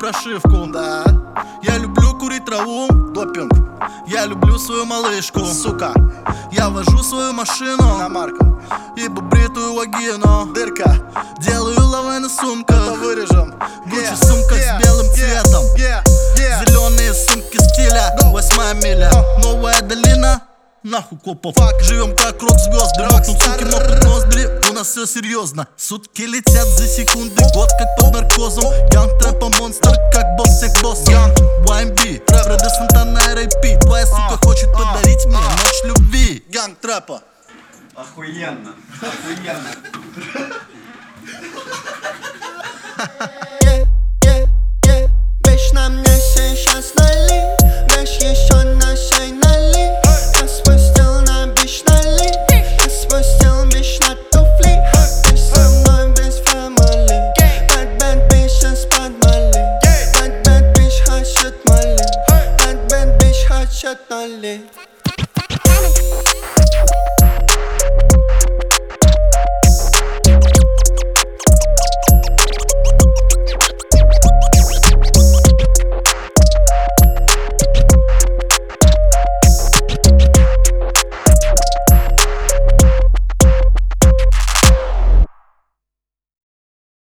прошивку. Да, Я люблю курить траву, допинг, я люблю свою малышку. сука, Я вожу свою машину, иномарка, ибо бритую вагину. дырка, Делаю лавы на это сумках, вырежем. Гуччи сумка с белым цветом. Зеленые сумки стиля, 8-я миля, новая долина. Нахуй копов, живем как рок-звезды. Мокнут суки, мокнут ноздри, у нас все серьезно. Сутки летят за секунды, год как под наркозом. Янг трэпа монстр, как босс всех боссов. YMB, Фредди Сантана, R.I.P. Твоя сука хочет подарить мне ночь любви. Янг трэпа. Охуенно, охуенно. Bitch, на мне сейчас налей, bitch, еще на шее налей. Я спустил на бич налей, я спустил бич на туфли. Ты со мной без family, bad bad bitches под Мали. Bad bad bitch хочет Мали, bad bad bitch хочет Мали.